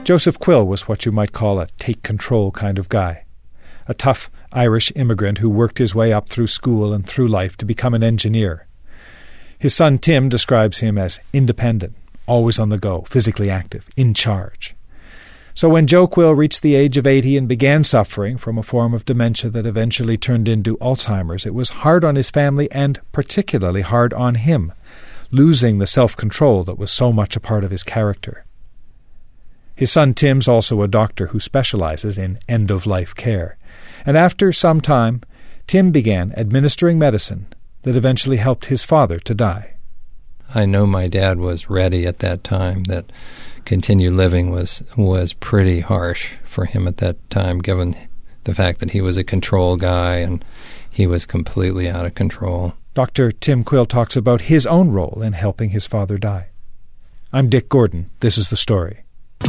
Joseph Quill was what you might call a take-control kind of guy. A tough Irish immigrant who worked his way up through school and through life to become an engineer. His son Tim describes him as independent, always on the go, physically active, in charge. So when Joe Quill reached the age of 80 and began suffering from a form of dementia that eventually turned into Alzheimer's, it was hard on his family and particularly hard on him, losing the self-control that was so much a part of his character. His son Tim's also a doctor who specializes in end-of-life care, and after some time, Tim began administering medicine that eventually helped his father to die. I know my dad was ready at that time, that continued living was pretty harsh for him at that time, given the fact that he was a control guy and he was completely out of control. Dr. Tim Quill talks about his own role in helping his father die. I'm Dick Gordon. This is The Story.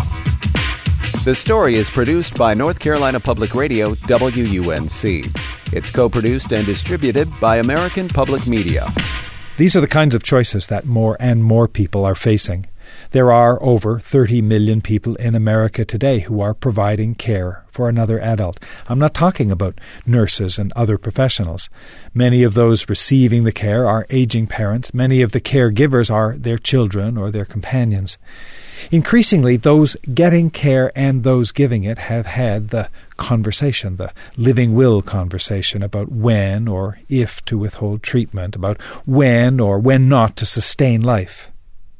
The Story is produced by North Carolina Public Radio, WUNC. It's co-produced and distributed by American Public Media. These are the kinds of choices that more and more people are facing. There are over 30 million people in America today who are providing care for another adult. I'm not talking about nurses and other professionals. Many of those receiving the care are aging parents. Many of the caregivers are their children or their companions. Increasingly, those getting care and those giving it have had the conversation, the living will conversation about when or if to withhold treatment, about when or when not to sustain life.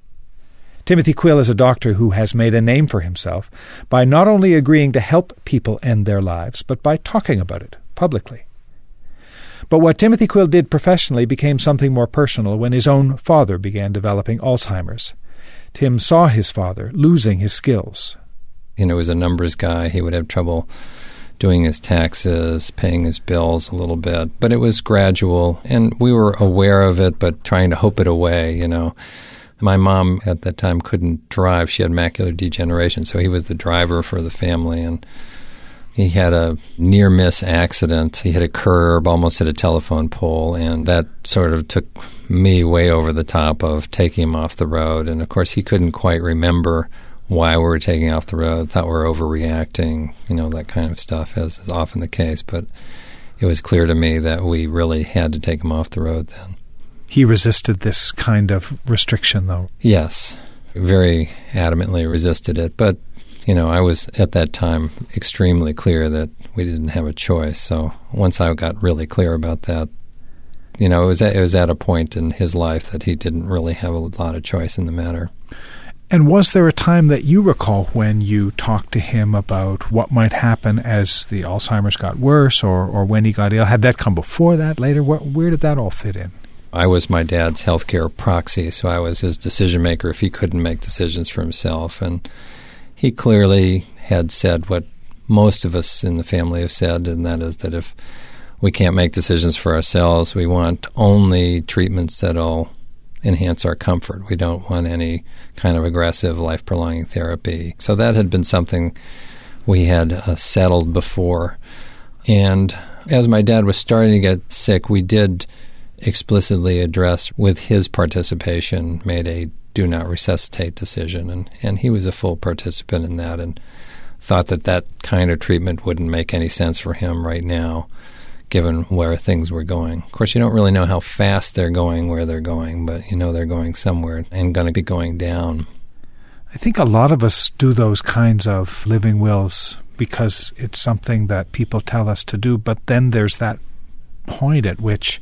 Timothy Quill is a doctor who has made a name for himself by not only agreeing to help people end their lives, but by talking about it publicly. But what Timothy Quill did professionally became something more personal when his own father began developing Alzheimer's. Tim saw his father losing his skills. He was a numbers guy. He would have trouble doing his taxes, paying his bills a little bit. But it was gradual, and we were aware of it, but trying to hope it away, My mom at that time couldn't drive. She had macular degeneration, so he was the driver for the family, and he had a near-miss accident. He hit a curb, almost hit a telephone pole, and that sort of took me way over the top of taking him off the road. And, of course, he couldn't quite remember why we were taking off the road, thought we were overreacting, that kind of stuff, as is often the case. But it was clear to me that we really had to take him off the road then. He resisted this kind of restriction, though. Yes, very adamantly resisted it. But, I was at that time extremely clear that we didn't have a choice. So once I got really clear about that, it was at a point in his life that he didn't really have a lot of choice in the matter. And was there a time that you recall when you talked to him about what might happen as the Alzheimer's got worse or when he got ill? Had that come before that, later? Where did that all fit in? I was my dad's healthcare proxy, so I was his decision maker if he couldn't make decisions for himself. And he clearly had said what most of us in the family have said, and that is that if we can't make decisions for ourselves, we want only treatments that'll enhance our comfort. We don't want any kind of aggressive life-prolonging therapy. So that had been something we had settled before. And as my dad was starting to get sick, we did explicitly address, with his participation, made a do not resuscitate decision. And he was a full participant in that and thought that kind of treatment wouldn't make any sense for him right now, given where things were going. Of course, you don't really know how fast they're going, where they're going, but they're going somewhere and going to be going down. I think a lot of us do those kinds of living wills because it's something that people tell us to do, but then there's that point at which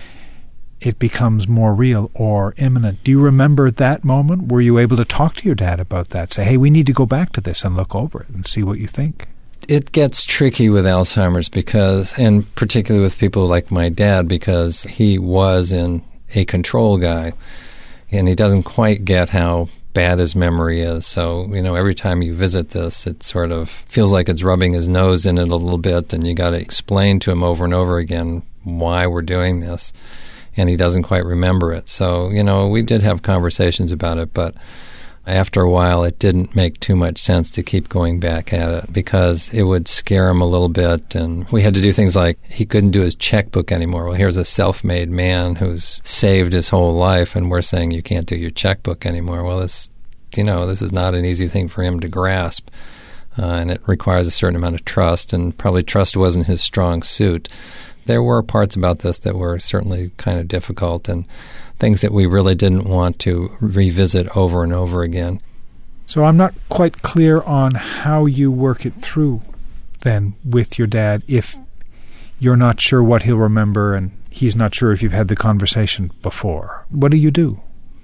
it becomes more real or imminent. Do you remember that moment? Were you able to talk to your dad about that? Say, hey, we need to go back to this and look over it and see what you think. It gets tricky with Alzheimer's and particularly with people like my dad, because he was a control guy and he doesn't quite get how bad his memory is. So, every time you visit this, it sort of feels like it's rubbing his nose in it a little bit, and you got to explain to him over and over again why we're doing this. And he doesn't quite remember it. So, we did have conversations about it, but after a while it didn't make too much sense to keep going back at it because it would scare him a little bit. And we had to do things like he couldn't do his checkbook anymore. Well, here's a self-made man who's saved his whole life, and we're saying you can't do your checkbook anymore. Well, this this is not an easy thing for him to grasp. And it requires a certain amount of trust, and probably trust wasn't his strong suit. There were parts about this that were certainly kind of difficult and things that we really didn't want to revisit over and over again. So I'm not quite clear on how you work it through then with your dad if you're not sure what he'll remember and he's not sure if you've had the conversation before. What do you do?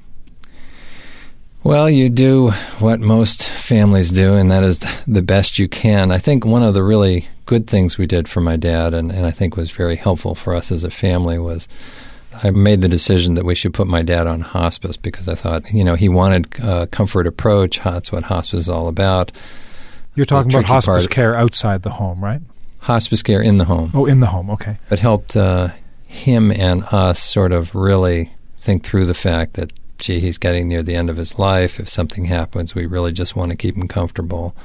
Well, you do what most families do, and that is the best you can. I think one of the really good things we did for my dad, and I think was very helpful for us as a family, was I made the decision that we should put my dad on hospice because I thought, he wanted a comfort approach. That's what hospice is all about. You're talking about hospice care outside the home, right? Hospice care in the home. Oh, in the home, okay. It helped him and us sort of really think through the fact that, gee, he's getting near the end of his life. If something happens, we really just want to keep him comfortable.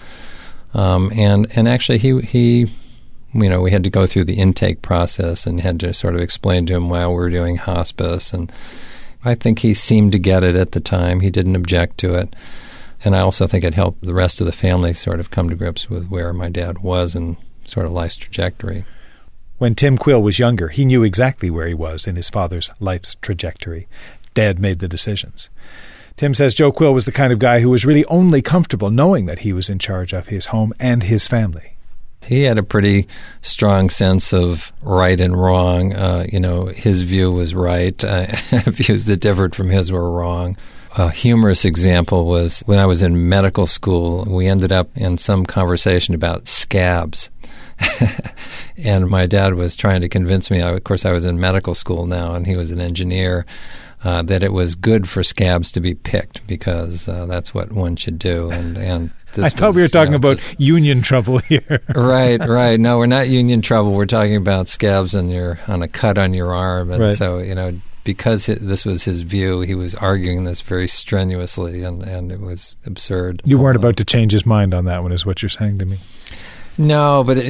And actually, he we had to go through the intake process and had to sort of explain to him why we were doing hospice. And I think he seemed to get it at the time. He didn't object to it. And I also think it helped the rest of the family sort of come to grips with where my dad was in sort of life's trajectory. When Tim Quill was younger, he knew exactly where he was in his father's life's trajectory. Dad made the decisions. Tim says Joe Quill was the kind of guy who was really only comfortable knowing that he was in charge of his home and his family. He had a pretty strong sense of right and wrong. His view was right. Views that differed from his were wrong. A humorous example was when I was in medical school, we ended up in some conversation about scabs. And my dad was trying to convince me, of course I was in medical school now and he was an engineer, that it was good for scabs to be picked because that's what one should do. And this I thought we were talking about union trouble here. Right. No, we're not union trouble. We're talking about scabs on a cut on your arm. And so, because this was his view, he was arguing this very strenuously, and it was absurd. You weren't about to change his mind on that one, is what you're saying to me. No, but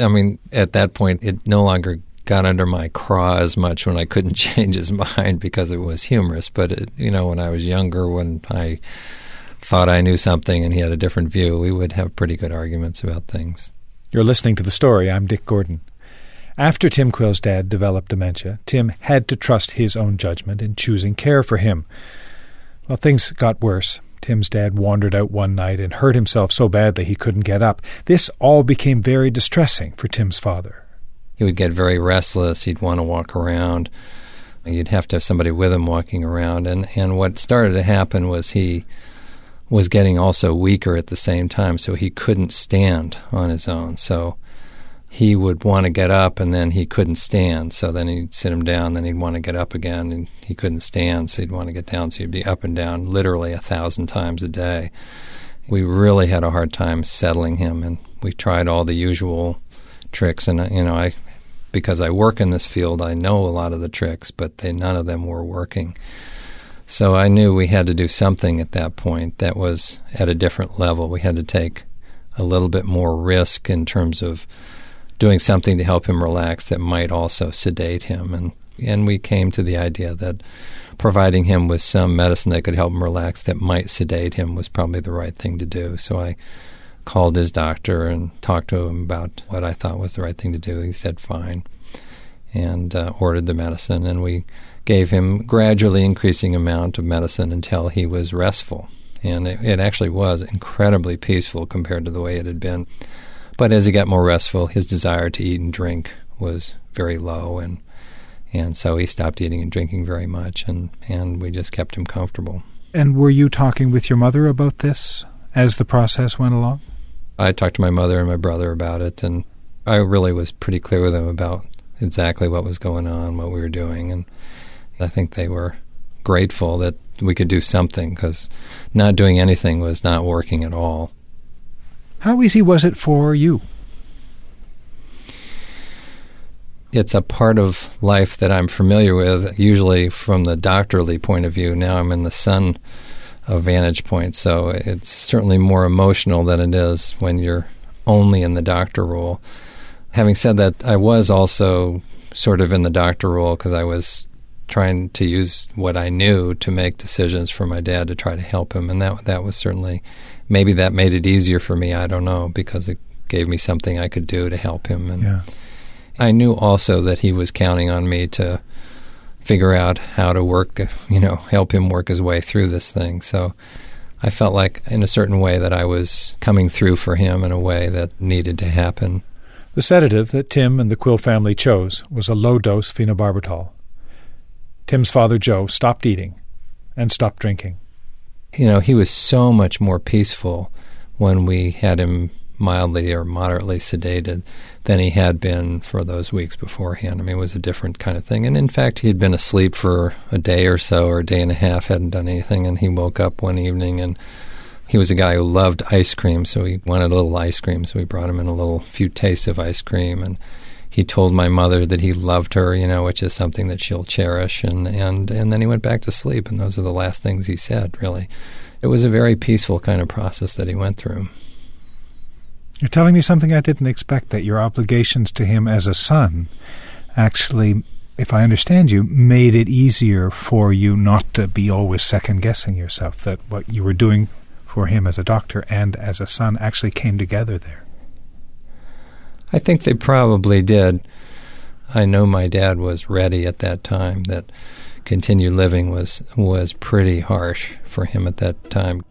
at that point, it no longer got under my craw as much when I couldn't change his mind because it was humorous. But, when I was younger, when I thought I knew something and he had a different view, we would have pretty good arguments about things. You're listening to The Story. I'm Dick Gordon. After Tim Quill's dad developed dementia, Tim had to trust his own judgment in choosing care for him. Well, things got worse. Tim's dad wandered out one night and hurt himself so badly he couldn't get up. This all became very distressing for Tim's father. He would get very restless. He'd want to walk around. You'd have to have somebody with him walking around. And what started to happen was he was getting also weaker at the same time, so he couldn't stand on his own. So he would want to get up, and then he couldn't stand. So then he'd sit him down, then he'd want to get up again, and he couldn't stand, so he'd want to get down. So he'd be up and down literally 1,000 times a day. We really had a hard time settling him, and we tried all the usual tricks. And, because I work in this field, I know a lot of the tricks, but none of them were working. So I knew we had to do something at that point that was at a different level. We had to take a little bit more risk in terms of doing something to help him relax that might also sedate him. And we came to the idea that providing him with some medicine that could help him relax that might sedate him was probably the right thing to do. So I called his doctor and talked to him about what I thought was the right thing to do. He said fine, and ordered the medicine. And we gave him gradually increasing amount of medicine until he was restful. And it actually was incredibly peaceful compared to the way it had been. But as he got more restful, his desire to eat and drink was very low, and so he stopped eating and drinking very much, and we just kept him comfortable. And were you talking with your mother about this as the process went along? I talked to my mother and my brother about it, and I really was pretty clear with them about exactly what was going on, what we were doing, and I think they were grateful that we could do something, because not doing anything was not working at all. How easy was it for you? It's a part of life that I'm familiar with, usually from the doctorly point of view. Now I'm in the son vantage point, so it's certainly more emotional than it is when you're only in the doctor role. Having said that, I was also sort of in the doctor role because I was trying to use what I knew to make decisions for my dad to try to help him. And that was certainly, maybe that made it easier for me, I don't know, because it gave me something I could do to help him. And I knew also that he was counting on me to figure out how to work, help him work his way through this thing. So I felt like in a certain way that I was coming through for him in a way that needed to happen. The sedative that Tim and the Quill family chose was a low-dose phenobarbital. Tim's father, Joe, stopped eating and stopped drinking. He was so much more peaceful when we had him mildly or moderately sedated than he had been for those weeks beforehand. I mean, it was a different kind of thing. And in fact, he had been asleep for a day or so, or a day and a half, hadn't done anything, and he woke up one evening, and he was a guy who loved ice cream, so he wanted a little ice cream, so we brought him in a few tastes of ice cream, and he told my mother that he loved her, which is something that she'll cherish, and then he went back to sleep, and those are the last things he said, really. It was a very peaceful kind of process that he went through. You're telling me something I didn't expect, that your obligations to him as a son actually, if I understand you, made it easier for you not to be always second-guessing yourself, that what you were doing for him as a doctor and as a son actually came together there. I think they probably did. I know my dad was ready at that time, that continued living was pretty harsh for him at that time.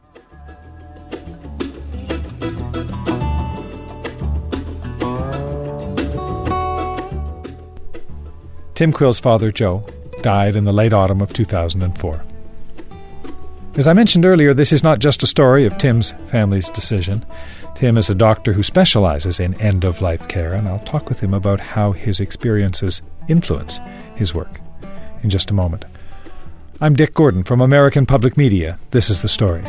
Tim Quill's father, Joe, died in the late autumn of 2004. As I mentioned earlier, this is not just a story of Tim's family's decision. Tim is a doctor who specializes in end-of-life care, and I'll talk with him about how his experiences influence his work in just a moment. I'm Dick Gordon from American Public Media. This is The Story.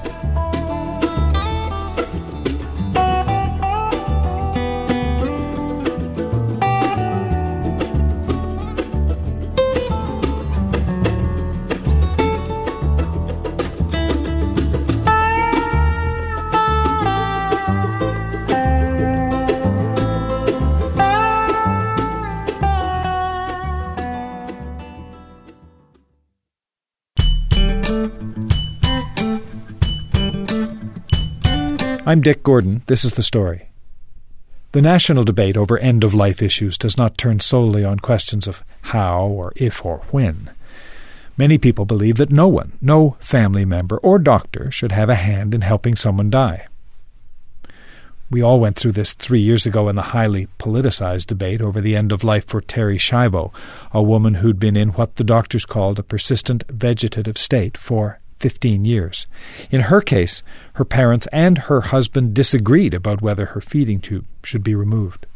I'm Dick Gordon. This is The Story. The national debate over end-of-life issues does not turn solely on questions of how or if or when. Many people believe that no one, no family member or doctor, should have a hand in helping someone die. We all went through this 3 years ago in the highly politicized debate over the end of life for Terri Schiavo, a woman who'd been in what the doctors called a persistent vegetative state for 15 years. In her case, her parents and her husband disagreed about whether her feeding tube should be removed.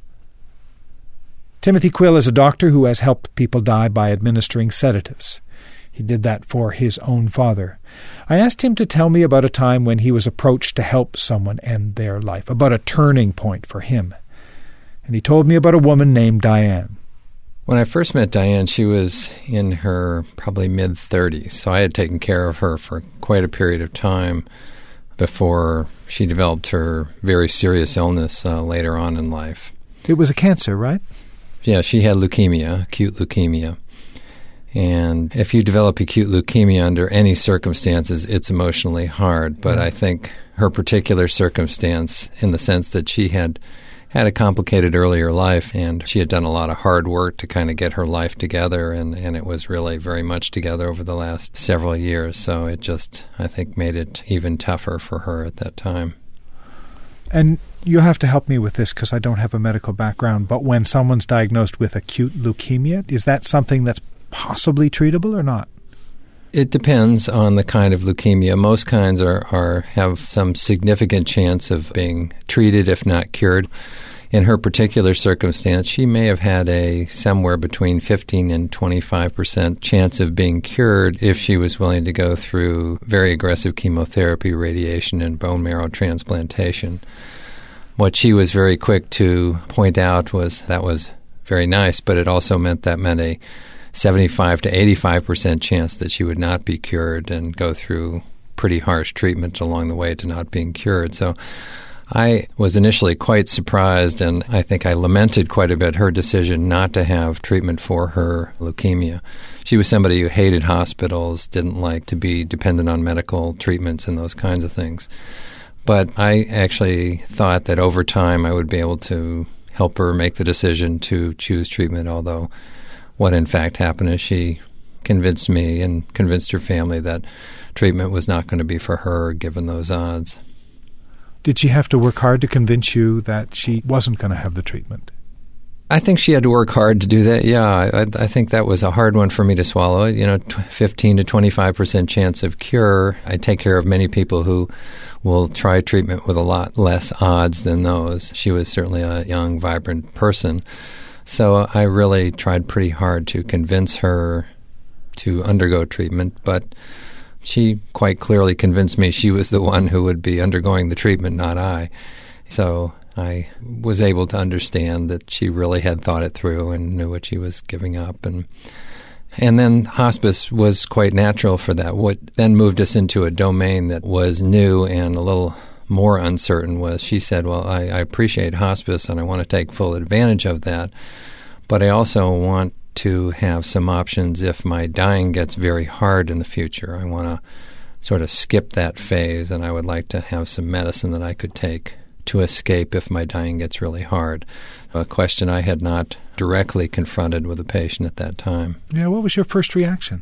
Timothy Quill is a doctor who has helped people die by administering sedatives. He did that for his own father. I asked him to tell me about a time when he was approached to help someone end their life, about a turning point for him. And he told me about a woman named Diane. When I first met Diane, she was in her probably mid-30s, so I had taken care of her for quite a period of time before she developed her very serious illness later on in life. It was a cancer, right? Yeah, she had leukemia, acute leukemia. And if you develop acute leukemia under any circumstances, it's emotionally hard. But I think her particular circumstance, in the sense that she had a complicated earlier life, and she had done a lot of hard work to kind of get her life together, and it was really very much together over the last several years. So it just, I think, made it even tougher for her at that time. And you have to help me with this because I don't have a medical background, but when someone's diagnosed with acute leukemia, is that something that's possibly treatable or not? It depends on the kind of leukemia. Most kinds have some significant chance of being treated, if not cured. In her particular circumstance, she may have had a somewhere between 15 and 25% chance of being cured if she was willing to go through very aggressive chemotherapy, radiation, and bone marrow transplantation. What she was very quick to point out was that was very nice, but it also meant a 75 to 85% chance that she would not be cured and go through pretty harsh treatment along the way to not being cured. So I was initially quite surprised, and I think I lamented quite a bit her decision not to have treatment for her leukemia. She was somebody who hated hospitals, didn't like to be dependent on medical treatments and those kinds of things. But I actually thought that over time I would be able to help her make the decision to choose treatment, although what in fact happened is she convinced me and convinced her family that treatment was not going to be for her given those odds. Did she have to work hard to convince you that she wasn't going to have the treatment? I think she had to work hard to do that, yeah. I think that was a hard one for me to swallow. 15 to 25% chance of cure. I take care of many people who will try treatment with a lot less odds than those. She was certainly a young, vibrant person. So I really tried pretty hard to convince her to undergo treatment, but she quite clearly convinced me she was the one who would be undergoing the treatment, not I. So I was able to understand that she really had thought it through and knew what she was giving up. And then hospice was quite natural for that. What then moved us into a domain that was new and a little more uncertain was she said, well, I appreciate hospice and I want to take full advantage of that, but I also want to have some options if my dying gets very hard in the future. I want to sort of skip that phase, and I would like to have some medicine that I could take to escape if my dying gets really hard. A question I had not directly confronted with a patient at that time. Yeah, what was your first reaction?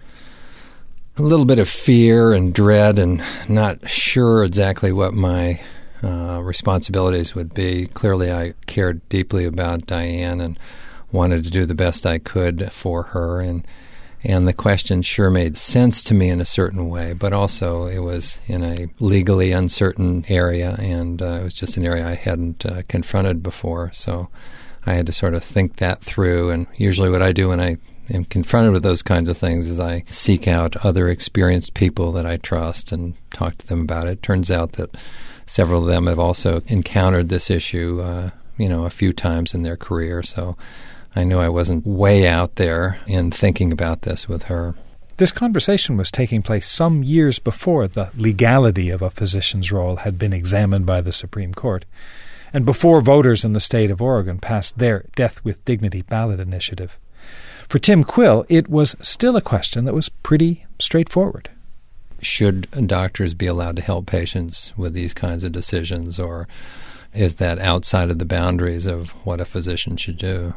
A little bit of fear and dread and not sure exactly what my responsibilities would be. Clearly, I cared deeply about Diane and wanted to do the best I could for her, and the question sure made sense to me in a certain way, but also it was in a legally uncertain area, and it was just an area I hadn't confronted before, so I had to sort of think that through. And usually what I do when I am confronted with those kinds of things is I seek out other experienced people that I trust and talk to them about it. Turns out that several of them have also encountered this issue a few times in their career, so I knew I wasn't way out there in thinking about this with her. This conversation was taking place some years before the legality of a physician's role had been examined by the Supreme Court, and before voters in the state of Oregon passed their Death with Dignity ballot initiative. For Tim Quill, it was still a question that was pretty straightforward. Should doctors be allowed to help patients with these kinds of decisions, or is that outside of the boundaries of what a physician should do?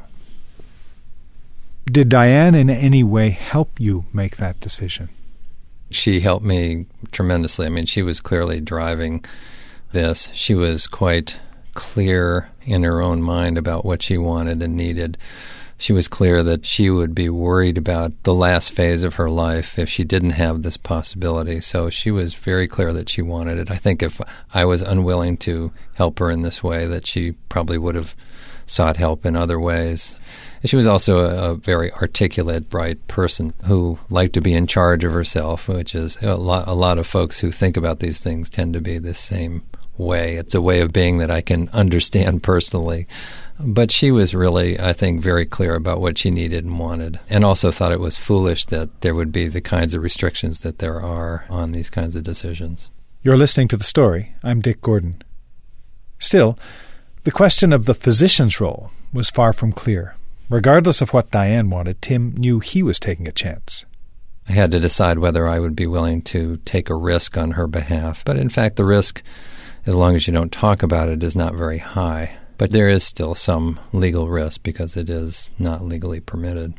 Did Diane in any way help you make that decision? She helped me tremendously. I mean, she was clearly driving this. She was quite clear in her own mind about what she wanted and needed. She was clear that she would be worried about the last phase of her life if she didn't have this possibility. So she was very clear that she wanted it. I think if I was unwilling to help her in this way, that she probably would have sought help in other ways. She was also a very articulate, bright person who liked to be in charge of herself, which is a lot of folks who think about these things tend to be the same way. It's a way of being that I can understand personally. But she was really, I think, very clear about what she needed and wanted, and also thought it was foolish that there would be the kinds of restrictions that there are on these kinds of decisions. You're listening to The Story. I'm Dick Gordon. Still, the question of the physician's role was far from clear. Regardless of what Diane wanted, Tim knew he was taking a chance. I had to decide whether I would be willing to take a risk on her behalf. But in fact, the risk, as long as you don't talk about it, is not very high. But there is still some legal risk because it is not legally permitted.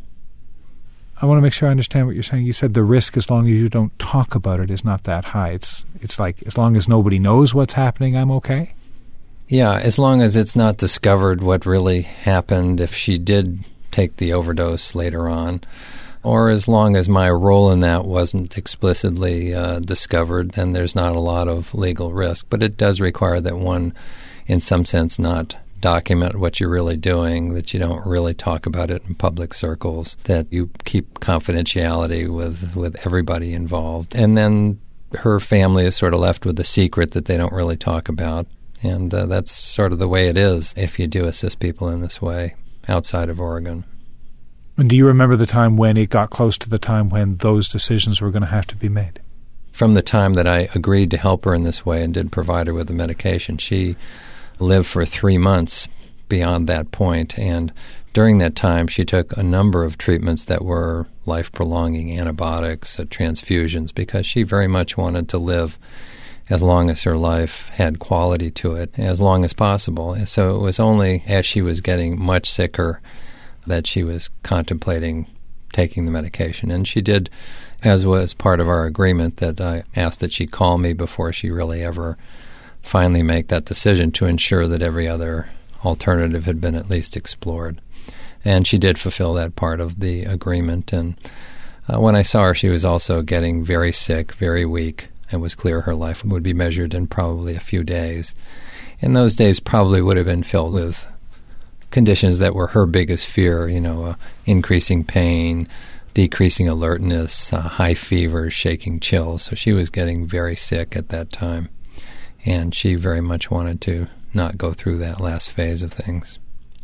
I want to make sure I understand what you're saying. You said the risk, as long as you don't talk about it, is not that high. It's like, as long as nobody knows what's happening, I'm okay? Yeah, as long as it's not discovered what really happened, if she did take the overdose later on, or as long as my role in that wasn't explicitly discovered, then there's not a lot of legal risk. But it does require that one, in some sense, not document what you're really doing, that you don't really talk about it in public circles, that you keep confidentiality with everybody involved. And then her family is sort of left with a secret that they don't really talk about. And that's sort of the way it is if you do assist people in this way outside of Oregon. And do you remember the time when it got close to the time when those decisions were going to have to be made? from the time that I agreed to help her in this way and did provide her with the medication, she lived for 3 months beyond that point. And during that time, she took a number of treatments that were life-prolonging antibiotics, transfusions, because she very much wanted to live as long as her life had quality to it, as long as possible. And so it was only as she was getting much sicker that she was contemplating taking the medication. And she did, as was part of our agreement, that I asked that she call me before she really ever finally make that decision to ensure that every other alternative had been at least explored. And she did fulfill that part of the agreement. And when I saw her, she was also getting very sick, very weak. It was clear her life would be measured in probably a few days. And those days probably would have been filled with conditions that were her biggest fear, increasing pain, decreasing alertness, high fever, shaking chills. So she was getting very sick at that time. And she very much wanted to not go through that last phase of things.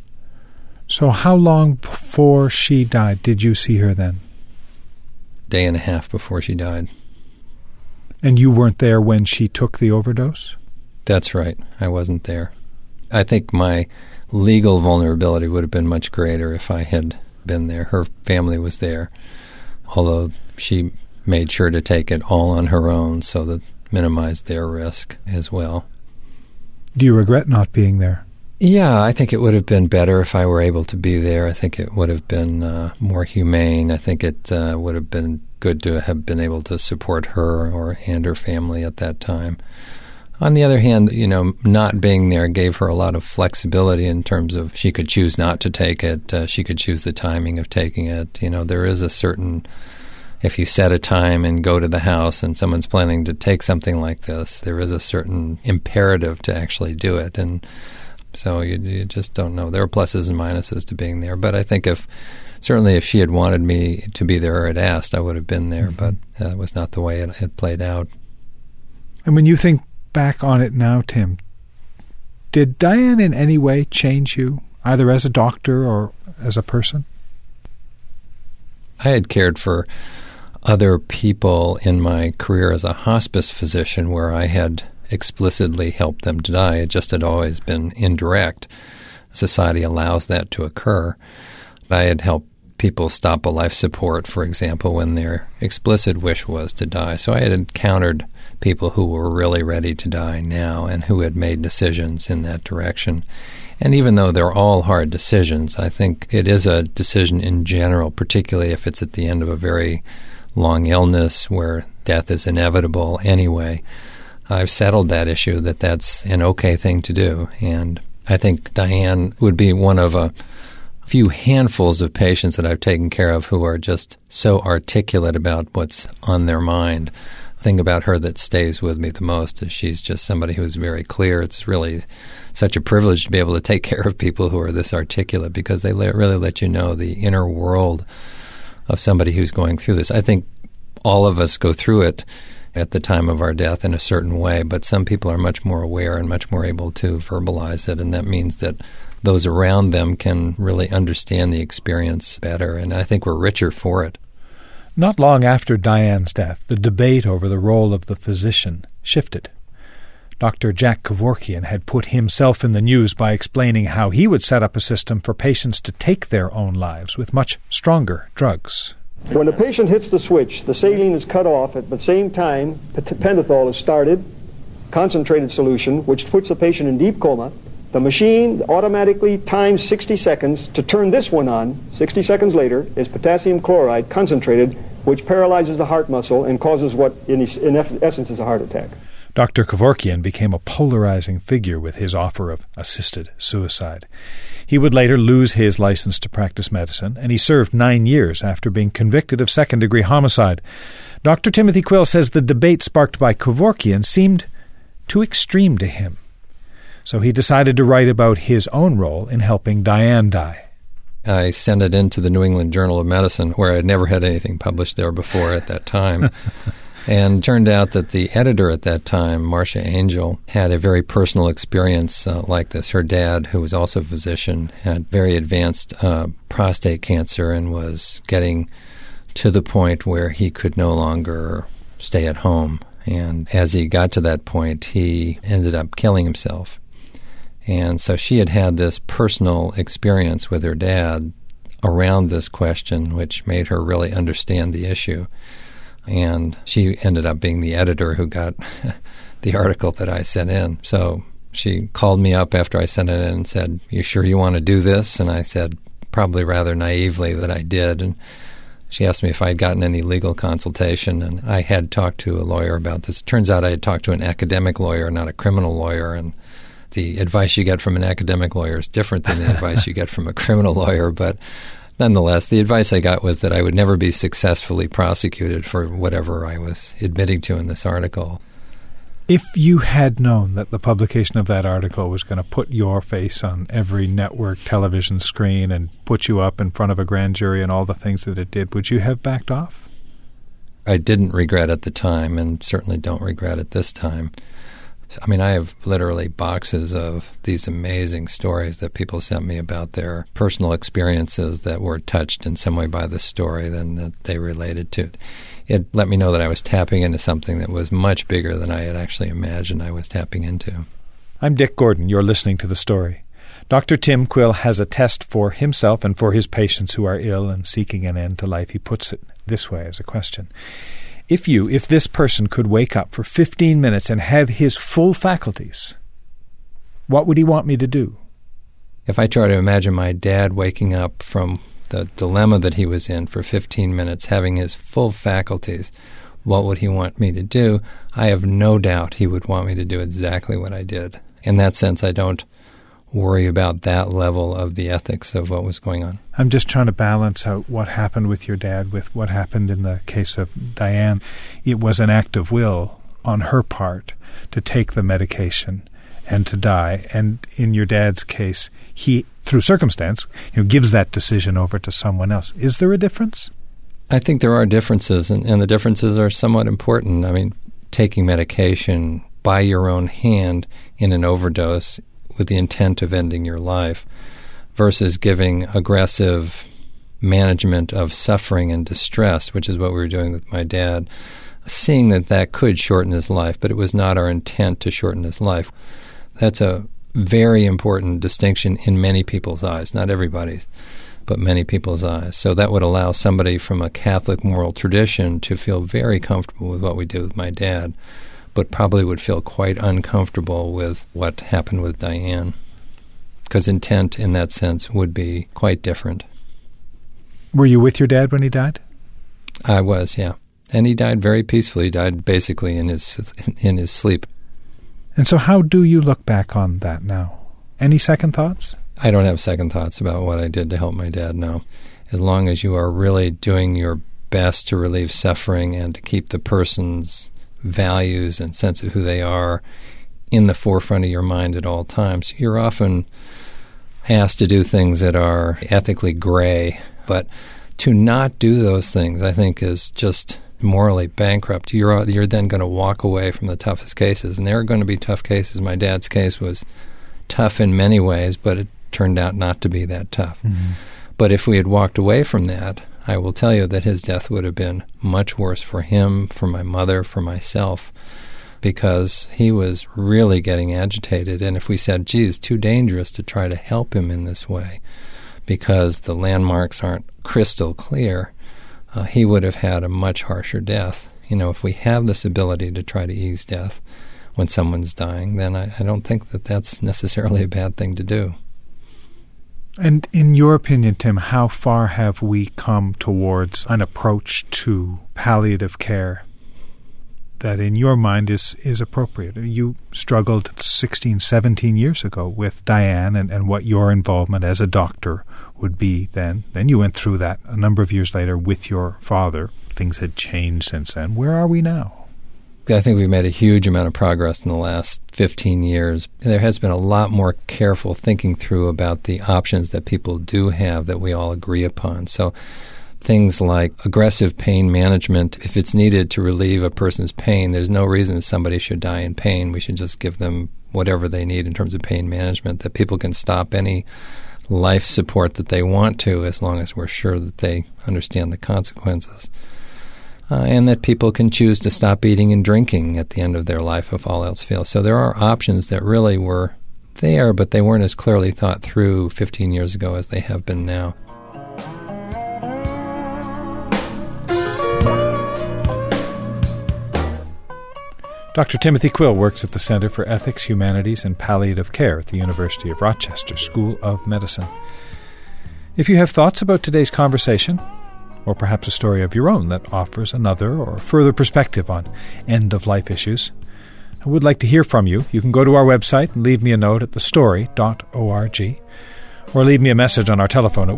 So how long before she died did you see her then? Day and a half before she died. And you weren't there when she took the overdose? That's right. I wasn't there. I think my legal vulnerability would have been much greater if I had been there. Her family was there, although she made sure to take it all on her own so that minimized their risk as well. Do you regret not being there? Yeah, I think it would have been better if I were able to be there. I think it would have been more humane. I think it would have been good to have been able to support her and her family at that time. On the other hand, not being there gave her a lot of flexibility in terms of she could choose not to take it. She could choose the timing of taking it. There is a certain, if you set a time and go to the house and someone's planning to take something like this, there is a certain imperative to actually do it. And so you just don't know. There are pluses and minuses to being there. But I think certainly if she had wanted me to be there or had asked, I would have been there. But that was not the way it played out. And when you think back on it now, Tim, did Diane in any way change you, either as a doctor or as a person? I had cared for other people in my career as a hospice physician where I had explicitly helped them to die. It just had always been indirect. Society allows that to occur. I had helped people stop a life support, for example, when their explicit wish was to die. So I had encountered people who were really ready to die now and who had made decisions in that direction. And even though they're all hard decisions, I think it is a decision in general, particularly if it's at the end of a very long illness where death is inevitable anyway. I've settled that issue that that's an okay thing to do. And I think Diane would be one of a few handfuls of patients that I've taken care of who are just so articulate about what's on their mind. The thing about her that stays with me the most is she's just somebody who's very clear. It's really such a privilege to be able to take care of people who are this articulate because they really let you know the inner world of somebody who's going through this. I think all of us go through it at the time of our death in a certain way, but some people are much more aware and much more able to verbalize it, and that means that those around them can really understand the experience better, and I think we're richer for it. Not long after Diane's death, the debate over the role of the physician shifted. Dr. Jack Kevorkian had put himself in the news by explaining how he would set up a system for patients to take their own lives with much stronger drugs. When the patient hits the switch, the saline is cut off. At the same time, pentothal is started, concentrated solution, which puts the patient in deep coma. The machine automatically times 60 seconds to turn this one on. 60 seconds later is potassium chloride concentrated, which paralyzes the heart muscle and causes what in essence is a heart attack. Dr. Kevorkian became a polarizing figure with his offer of assisted suicide. He would later lose his license to practice medicine, and he served 9 years after being convicted of second-degree homicide. Dr. Timothy Quill says the debate sparked by Kevorkian seemed too extreme to him. So he decided to write about his own role in helping Diane die. I sent it into the New England Journal of Medicine, where I had never had anything published there before at that time. And it turned out that the editor at that time, Marcia Angel, had a very personal experience like this. Her dad, who was also a physician, had very advanced prostate cancer and was getting to the point where he could no longer stay at home. And as he got to that point, he ended up killing himself. And so she had had this personal experience with her dad around this question, which made her really understand the issue. And she ended up being the editor who got the article that I sent in. So she called me up after I sent it in and said, "You sure you want to do this?" And I said, probably rather naively, that I did. And she asked me if I had gotten any legal consultation, and I had talked to a lawyer about this. It turns out I had talked to an academic lawyer, not a criminal lawyer, and the advice you get from an academic lawyer is different than the advice you get from a criminal lawyer. But nonetheless, the advice I got was that I would never be successfully prosecuted for whatever I was admitting to in this article. If you had known that the publication of that article was going to put your face on every network television screen and put you up in front of a grand jury and all the things that it did, would you have backed off? I didn't regret at the time, and certainly don't regret it this time. I mean, I have literally boxes of these amazing stories that people sent me about their personal experiences that were touched in some way by the story than that they related to. It let me know that I was tapping into something that was much bigger than I had actually imagined I was tapping into. I'm Dick Gordon. You're listening to The Story. Dr. Tim Quill has a test for himself and for his patients who are ill and seeking an end to life. He puts it this way as a question. If this person could wake up for 15 minutes and have his full faculties, what would he want me to do? If I try to imagine my dad waking up from the dilemma that he was in for 15 minutes, having his full faculties, what would he want me to do? I have no doubt he would want me to do exactly what I did. In that sense, I don't worry about that level of the ethics of what was going on. I'm just trying to balance out what happened with your dad with what happened in the case of Diane. It was an act of will on her part to take the medication and to die. And in your dad's case, he, through circumstance, gives that decision over to someone else. Is there a difference? I think there are differences, and the differences are somewhat important. I mean, taking medication by your own hand in an overdose with the intent of ending your life versus giving aggressive management of suffering and distress, which is what we were doing with my dad, seeing that that could shorten his life, but it was not our intent to shorten his life. That's a very important distinction in many people's eyes, not everybody's, but many people's eyes. So that would allow somebody from a Catholic moral tradition to feel very comfortable with what we did with my dad, but probably would feel quite uncomfortable with what happened with Diane, because intent in that sense would be quite different. Were you with your dad when he died? I was, yeah. And he died very peacefully. He died basically in his sleep. And so how do you look back on that now? Any second thoughts? I don't have second thoughts about what I did to help my dad, no. As long as you are really doing your best to relieve suffering and to keep the person's values and sense of who they are in the forefront of your mind at all times, you're often asked to do things that are ethically gray. But to not do those things, I think, is just morally bankrupt. You're then going to walk away from the toughest cases, and there are going to be tough cases. My dad's case was tough in many ways, but it turned out not to be that tough. Mm-hmm. But if we had walked away from that, I will tell you that his death would have been much worse for him, for my mother, for myself, because he was really getting agitated. And if we said, gee, it's too dangerous to try to help him in this way because the landmarks aren't crystal clear, he would have had a much harsher death. If we have this ability to try to ease death when someone's dying, then I don't think that that's necessarily a bad thing to do. And in your opinion, Tim, how far have we come towards an approach to palliative care that in your mind is appropriate? You struggled 16, 17 years ago with Diane and what your involvement as a doctor would be then. Then you went through that a number of years later with your father. Things had changed since then. Where are we now? I think we've made a huge amount of progress in the last 15 years. There has been a lot more careful thinking through about the options that people do have that we all agree upon. So things like aggressive pain management, if it's needed to relieve a person's pain, there's no reason somebody should die in pain. We should just give them whatever they need in terms of pain management, that people can stop any life support that they want to as long as we're sure that they understand the consequences. and that people can choose to stop eating and drinking at the end of their life if all else fails. So there are options that really were there, but they weren't as clearly thought through 15 years ago as they have been now. Dr. Timothy Quill works at the Center for Ethics, Humanities, and Palliative Care at the University of Rochester School of Medicine. If you have thoughts about today's conversation, or perhaps a story of your own that offers another or further perspective on end-of-life issues, I would like to hear from you. You can go to our website and leave me a note at thestory.org, or leave me a message on our telephone at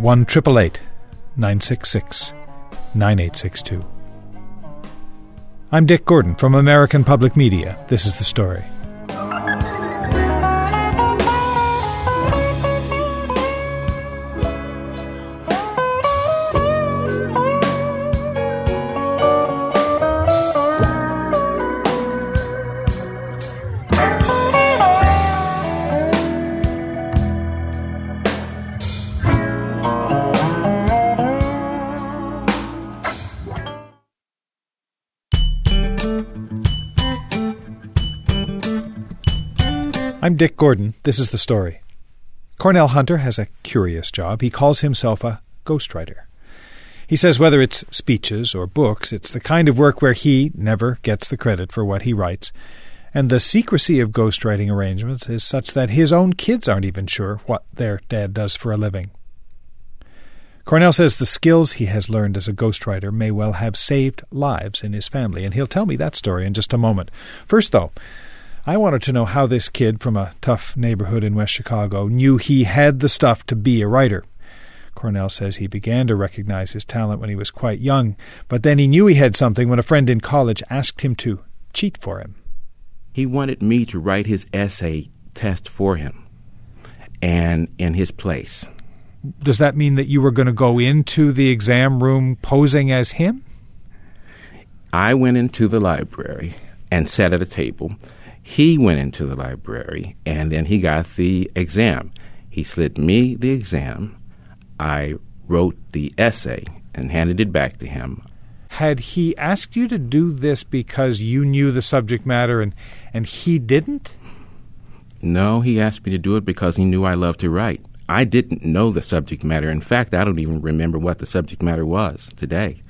1-888-966-9862. I'm Dick Gordon from American Public Media. This is The Story. I'm Dick Gordon. This is The Story. Cornell Hunter has a curious job. He calls himself a ghostwriter. He says whether it's speeches or books, it's the kind of work where he never gets the credit for what he writes, and the secrecy of ghostwriting arrangements is such that his own kids aren't even sure what their dad does for a living. Cornell says the skills he has learned as a ghostwriter may well have saved lives in his family, and he'll tell me that story in just a moment. First, though, I wanted to know how this kid from a tough neighborhood in West Chicago knew he had the stuff to be a writer. Cornell says he began to recognize his talent when he was quite young, but then he knew he had something when a friend in college asked him to cheat for him. He wanted me to write his essay test for him and in his place. Does that mean that you were going to go into the exam room posing as him? I went into the library and sat at a table. He went into the library, and then he got the exam. He slid me the exam. I wrote the essay and handed it back to him. Had he asked you to do this because you knew the subject matter and he didn't? No, he asked me to do it because he knew I loved to write. I didn't know the subject matter. In fact, I don't even remember what the subject matter was today.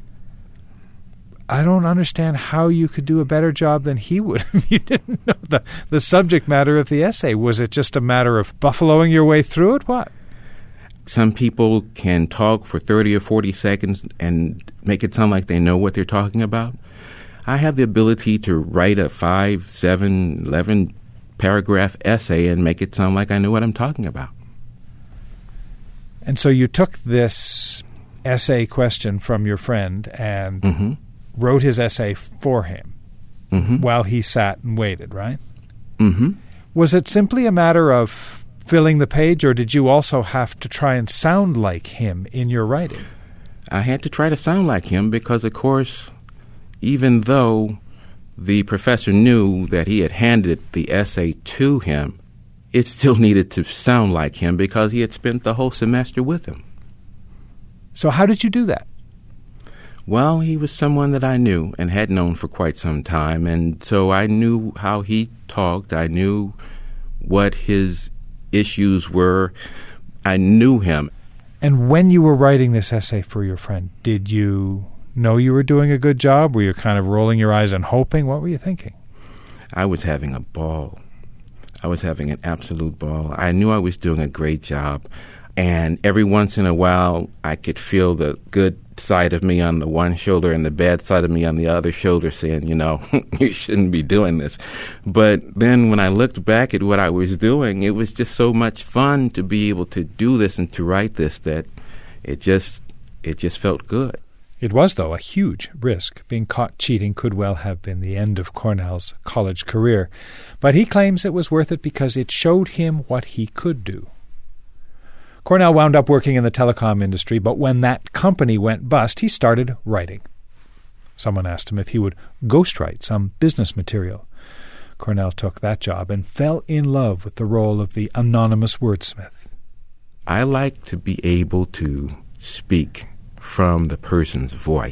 I don't understand how you could do a better job than he would if you didn't know the subject matter of the essay. Was it just a matter of buffaloing your way through it? What? Some people can talk for 30 or 40 seconds and make it sound like they know what they're talking about. I have the ability to write a 5, 7, 11 paragraph essay and make it sound like I know what I'm talking about. And so you took this essay question from your friend and wrote his essay for him while he sat and waited, right? Was it simply a matter of filling the page, or did you also have to try and sound like him in your writing? I had to try to sound like him because, of course, even though the professor knew that he had handed the essay to him, it still needed to sound like him because he had spent the whole semester with him. So how did you do that? Well, he was someone that I knew and had known for quite some time, and so I knew how he talked. I knew what his issues were. I knew him. And when you were writing this essay for your friend, did you know you were doing a good job? Were you kind of rolling your eyes and hoping? What were you thinking? I was having a ball. I was having an absolute ball. I knew I was doing a great job. And every once in a while, I could feel the good side of me on the one shoulder and the bad side of me on the other shoulder saying, you know, you shouldn't be doing this. But then when I looked back at what I was doing, it was just so much fun to be able to do this and to write this that it just felt good. It was, though, a huge risk. Being caught cheating could well have been the end of Cornell's college career. But he claims it was worth it because it showed him what he could do. Cornell wound up working in the telecom industry, but when that company went bust, he started writing. Someone asked him if he would ghostwrite some business material. Cornell took that job and fell in love with the role of the anonymous wordsmith. I like to be able to speak from the person's voice.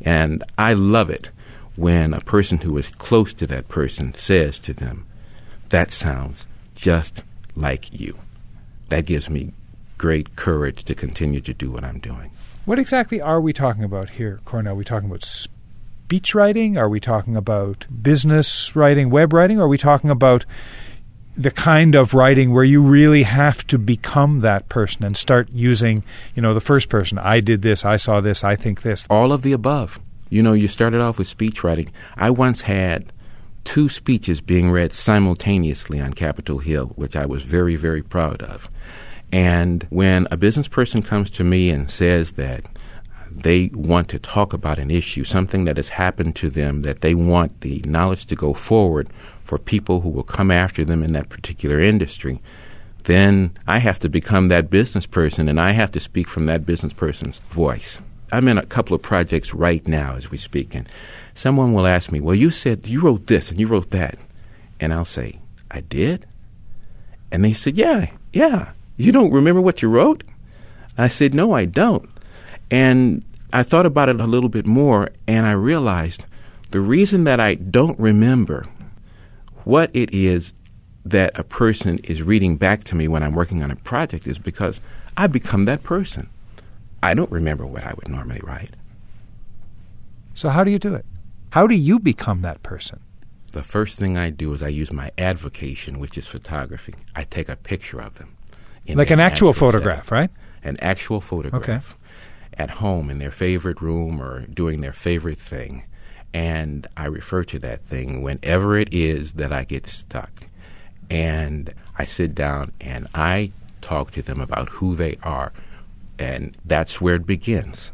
And I love it when a person who is close to that person says to them, "That sounds just like you." That gives me great courage to continue to do what I'm doing. What exactly are we talking about here, Cornell? Are we talking about speech writing? Are we talking about business writing, web writing? Or are we talking about the kind of writing where you really have to become that person and start using, the first person? I did this, I saw this, I think this. All of the above. You started off with speech writing. I once had 2 speeches being read simultaneously on Capitol Hill, which I was very, very proud of. And when a business person comes to me and says that they want to talk about an issue, something that has happened to them, that they want the knowledge to go forward for people who will come after them in that particular industry, then I have to become that business person, and I have to speak from that business person's voice. I'm in a couple of projects right now as we speak, and someone will ask me, "Well, you said you wrote this and you wrote that." And I'll say, "I did?" And they said, Yeah. You don't remember what you wrote?" I said, "No, I don't." And I thought about it a little bit more, and I realized the reason that I don't remember what it is that a person is reading back to me when I'm working on a project is because I become that person. I don't remember what I would normally write. So how do you do it? How do you become that person? The first thing I do is I use my avocation, which is photography. I take a picture of them. Like an actual photograph, setting. right? An actual photograph. At home in their favorite room or doing their favorite thing. And I refer to that thing whenever it is that I get stuck. And I sit down and I talk to them about who they are. And that's where it begins.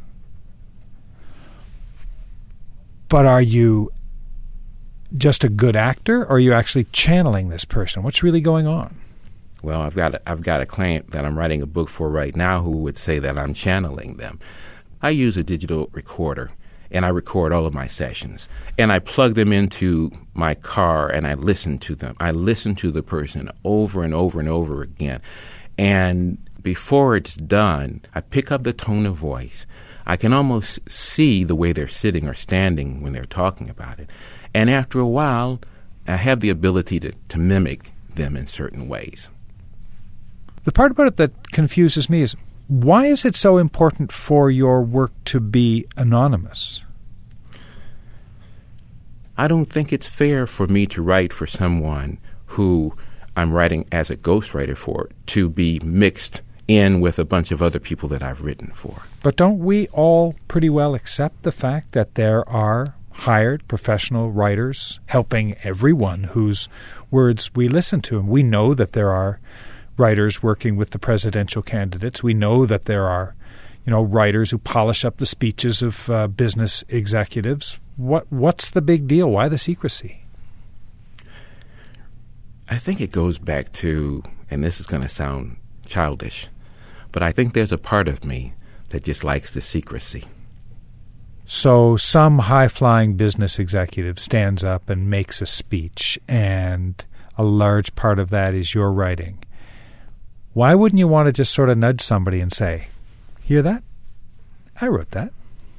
But are you just a good actor, or are you actually channeling this person? What's really going on? Well, I've got a client that I'm writing a book for right now who would say that I'm channeling them. I use a digital recorder, and I record all of my sessions. And I plug them into my car, and I listen to them. I listen to the person over and over and over again. And before it's done, I pick up the tone of voice. I can almost see the way they're sitting or standing when they're talking about it. And after a while, I have the ability to mimic them in certain ways. The part about it that confuses me is, why is it so important for your work to be anonymous? I don't think it's fair for me to write for someone who I'm writing as a ghostwriter for to be mixed in with a bunch of other people that I've written for. But don't we all pretty well accept the fact that there are hired professional writers helping everyone whose words we listen to? And we know that there are writers working with the presidential candidates. We know that there are, writers who polish up the speeches of business executives. What's the big deal? Why the secrecy? I think it goes back to, and this is going to sound childish, but I think there's a part of me that just likes the secrecy. So some high-flying business executive stands up and makes a speech, and a large part of that is your writing. Why wouldn't you want to just sort of nudge somebody and say, "Hear that? I wrote that."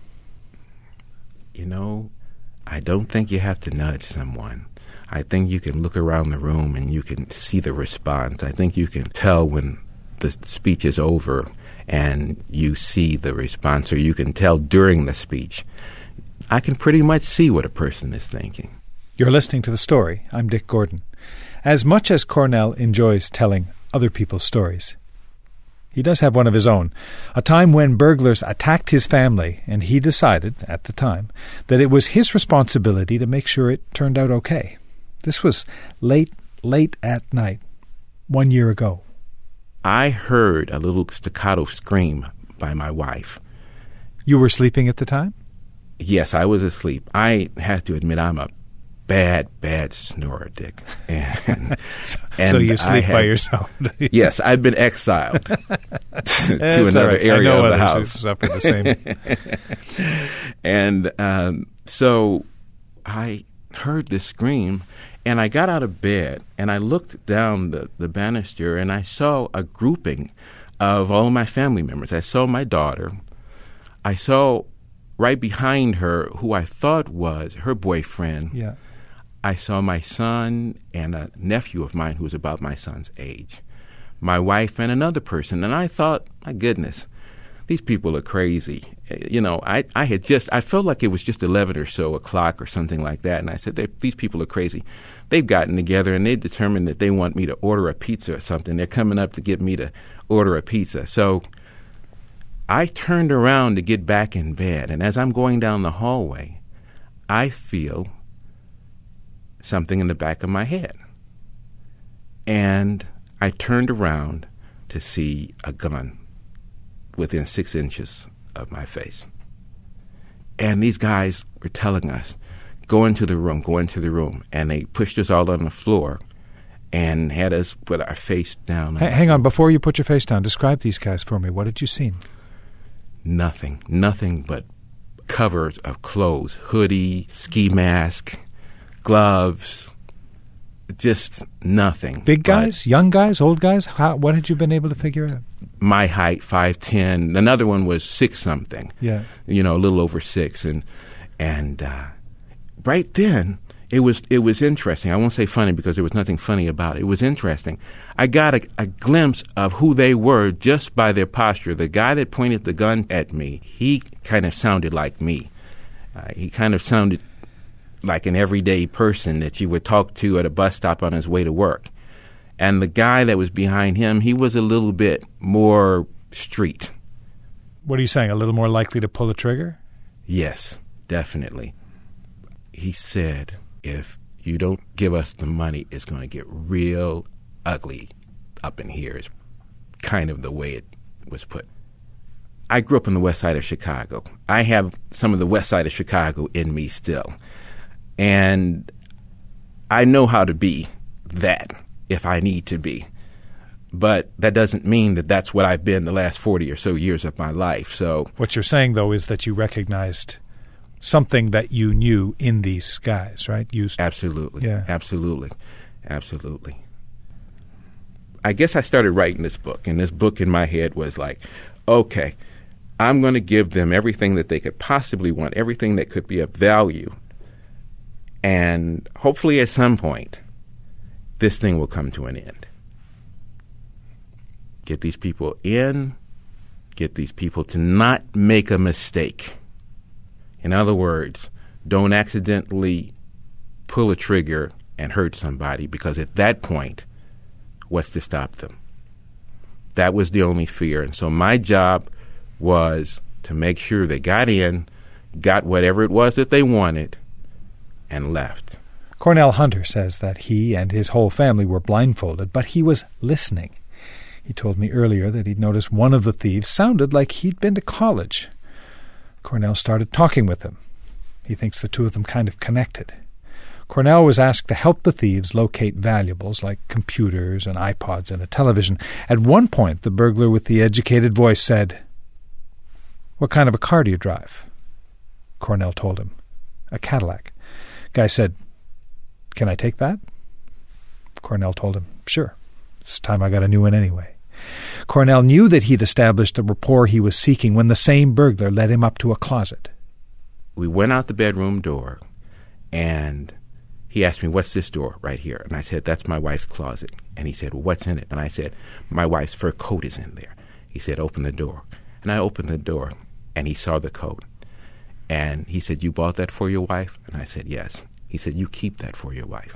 I don't think you have to nudge someone. I think you can look around the room and you can see the response. I think you can tell when the speech is over and you see the response, or you can tell during the speech. I can pretty much see what a person is thinking. You're listening to The Story. I'm Dick Gordon. As much as Cornell enjoys telling other people's stories, he does have one of his own. A time when burglars attacked his family, and he decided, at the time, that it was his responsibility to make sure it turned out okay. This was late at night, 1 year ago. I heard a little staccato scream by my wife. You were sleeping at the time? Yes, I was asleep. I have to admit I'm a bad snorer, Dick. So you sleep by yourself? Yes, I've been exiled to another area of the house. Suffer the same. And so I heard this scream, and I got out of bed, and I looked down the banister, and I saw a grouping of all of my family members. I saw my daughter. I saw right behind her, who I thought was her boyfriend, Yeah. I saw my son and a nephew of mine who was about my son's age, my wife and another person. And I thought, my goodness, these people are crazy. You know, I felt like it was just 11 or so o'clock or something like that. And I said, these people are crazy. They've gotten together and they've determined that they want me to order a pizza or something. They're coming up to get me to order a pizza. So I turned around to get back in bed. And as I'm going down the hallway, I feel something in the back of my head. And I turned around to see a gun within 6 inches of my face. And these guys were telling us, go into the room. And they pushed us all on the floor and had us put our face down. Hang on, before you put your face down, describe these guys for me. What did you see? Nothing but covers of clothes, hoodie, ski mask, gloves, just nothing. Big guys, young guys, old guys? What had you been able to figure out? My height, 5'10". Another one was 6-something. Yeah. You know, a little over 6. And right then, it was interesting. I won't say funny because there was nothing funny about it. It was interesting. I got a glimpse of who they were just by their posture. The guy that pointed the gun at me, he kind of sounded like me. He kind of sounded like an everyday person that you would talk to at a bus stop on his way to work. And the guy that was behind him, he was a little bit more street. What are you saying, a little more likely to pull a trigger? Yes, definitely. He said, if you don't give us the money, it's going to get real ugly up in here, is kind of the way it was put. I grew up on the west side of Chicago. I have some of the west side of Chicago in me still. And I know how to be that if I need to be. But that doesn't mean that that's what I've been the last 40 or so years of my life. So what you're saying, though, is that you recognized something that you knew in these guys, right? Absolutely. Yeah. Absolutely. I guess I started writing this book, and this book in my head was like, okay, I'm going to give them everything that they could possibly want, everything that could be of value. And hopefully at some point, this thing will come to an end. Get these people in, get these people to not make a mistake. In other words, don't accidentally pull a trigger and hurt somebody, because at that point, what's to stop them? That was the only fear. And so my job was to make sure they got in, got whatever it was that they wanted, and left. Cornell Hunter says that he and his whole family were blindfolded, but he was listening. He told me earlier that he'd noticed one of the thieves sounded like he'd been to college. Cornell started talking with him. He thinks the two of them kind of connected. Cornell was asked to help the thieves locate valuables like computers and iPods and a television. At one point, the burglar with the educated voice said, "What kind of a car do you drive?" Cornell told him, "A Cadillac." Guy said, "Can I take that?" Cornell told him, "Sure. This time I got a new one anyway." Cornell knew that he'd established a rapport he was seeking when the same burglar led him up to a closet. We went out the bedroom door, and he asked me, "What's this door right here?" And I said, "That's my wife's closet." And he said, "Well, what's in it?" And I said, "My wife's fur coat is in there." He said, "Open the door." And I opened the door, and he saw the coat. And he said, "You bought that for your wife?" And I said, "Yes." He said, "You keep that for your wife."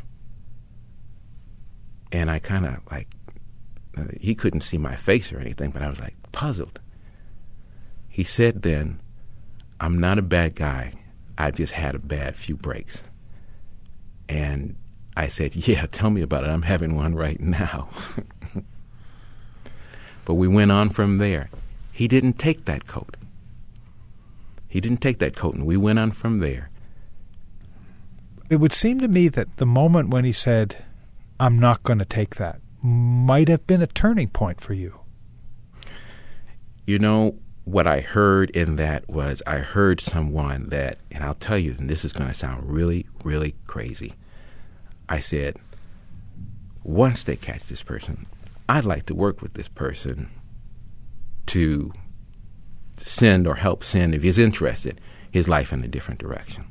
And I kind of he couldn't see my face or anything, but I was like puzzled. He said then, "I'm not a bad guy. I just had a bad few breaks." And I said, "Yeah, tell me about it. I'm having one right now." But we went on from there. He didn't take that coat. And we went on from there. It would seem to me that the moment when he said, "I'm not going to take that," might have been a turning point for you. You know, what I heard in that was I heard someone that, and I'll tell you, and this is going to sound really, really crazy. I said, once they catch this person, I'd like to work with this person to send or help send, if he's interested, his life in a different direction.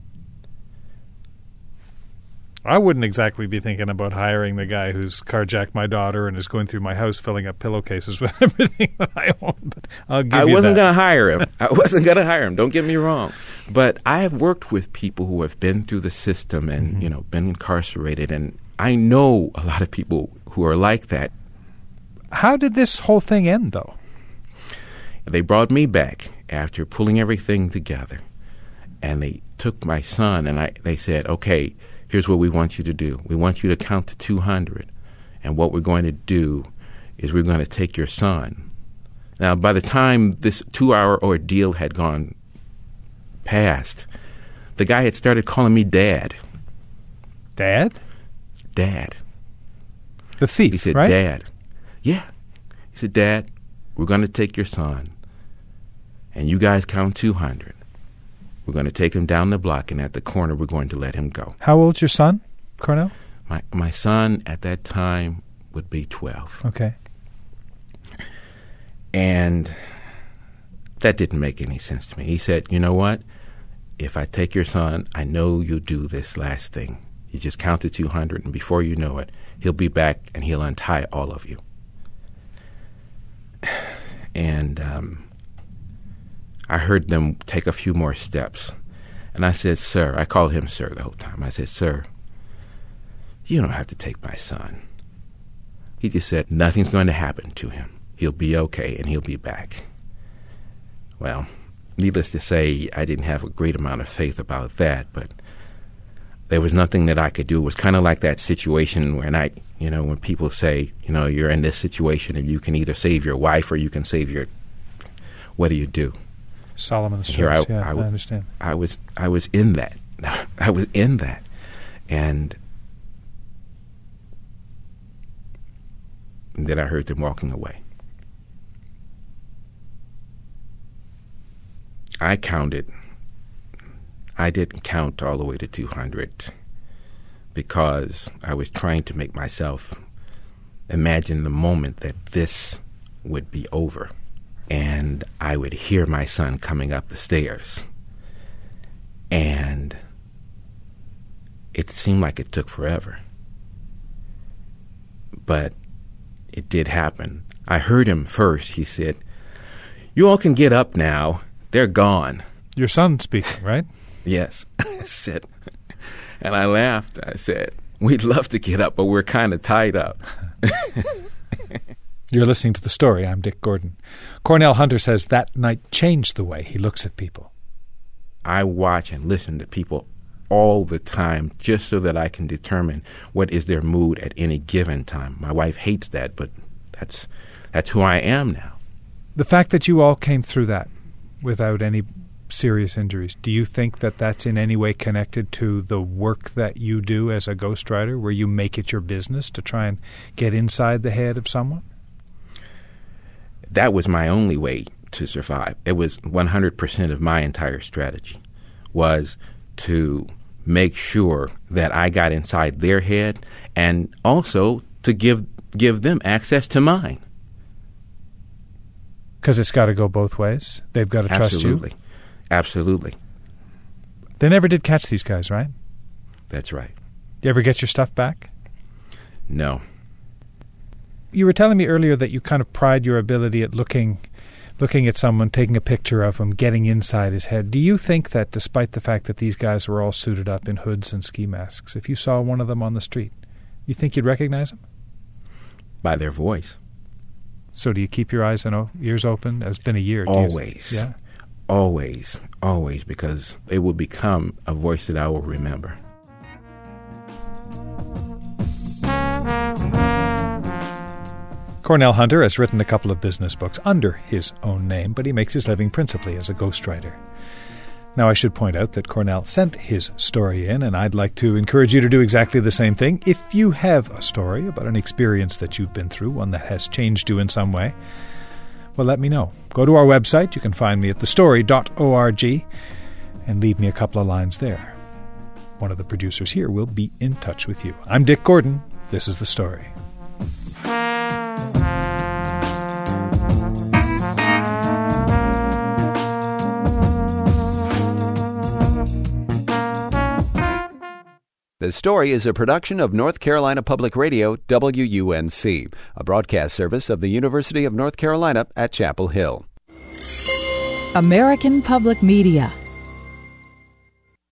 I wouldn't exactly be thinking about hiring the guy who's carjacked my daughter and is going through my house filling up pillowcases with everything that I own. But I'll give you that. I wasn't going to hire him. I wasn't going to hire him. Don't get me wrong. But I have worked with people who have been through the system and, been incarcerated. And I know a lot of people who are like that. How did this whole thing end, though? They brought me back after pulling everything together. And they took my son and they said, okay, here's what we want you to do. We want you to count to 200. And what we're going to do is we're going to take your son. Now, by the time this 2-hour ordeal had gone past, the guy had started calling me Dad. Dad? Dad. The thief, He said, right? Dad. Yeah. He said, Dad, we're going to take your son. And you guys count 200. We're going to take him down the block, and at the corner, we're going to let him go. How old's your son, Cornell? My son at that time would be 12. Okay. And that didn't make any sense to me. He said, you know what? If I take your son, I know you'll do this last thing. You just count to 200, and before you know it, he'll be back, and he'll untie all of you. And I heard them take a few more steps. And I said, sir, I called him sir the whole time. I said, sir, you don't have to take my son. He just said, nothing's going to happen to him. He'll be okay, and he'll be back. Well, needless to say, I didn't have a great amount of faith about that, but there was nothing that I could do. It was kind of like that situation when people say, you're in this situation and you can either save your wife or you can save what do you do? Solomon's choice. I understand. I was in that. I was in that, and then I heard them walking away. I counted. I didn't count all the way to 200 because I was trying to make myself imagine the moment that this would be over. And I would hear my son coming up the stairs. And it seemed like it took forever. But it did happen. I heard him first. He said, you all can get up now. They're gone. Your son speaking, right? Yes. I said, and I laughed. I said, we'd love to get up, but we're kind of tied up. You're listening to The Story. I'm Dick Gordon. Cornell Hunter says that night changed the way he looks at people. I watch and listen to people all the time just so that I can determine what is their mood at any given time. My wife hates that, but that's who I am now. The fact that you all came through that without any serious injuries, do you think that that's in any way connected to the work that you do as a ghostwriter, where you make it your business to try and get inside the head of someone? That was my only way to survive. It was 100% of my entire strategy was to make sure that I got inside their head and also to give them access to mine. Because it's got to go both ways. They've got to trust you. Absolutely. They never did catch these guys, right? That's right. You ever get your stuff back? No. You were telling me earlier that you kind of pride your ability at looking at someone, taking a picture of him, getting inside his head. Do you think that despite the fact that these guys were all suited up in hoods and ski masks, if you saw one of them on the street, you think you'd recognize them? By their voice. So do you keep your eyes and ears open? It's been a year. Always. Yeah? Always, because it will become a voice that I will remember. Cornell Hunter has written a couple of business books under his own name, but he makes his living principally as a ghostwriter. Now, I should point out that Cornell sent his story in, and I'd like to encourage you to do exactly the same thing. If you have a story about an experience that you've been through, one that has changed you in some way, well, let me know. Go to our website. You can find me at thestory.org and leave me a couple of lines there. One of the producers here will be in touch with you. I'm Dick Gordon. This is The Story. This story is a production of North Carolina Public Radio, WUNC, a broadcast service of the University of North Carolina at Chapel Hill. American Public Media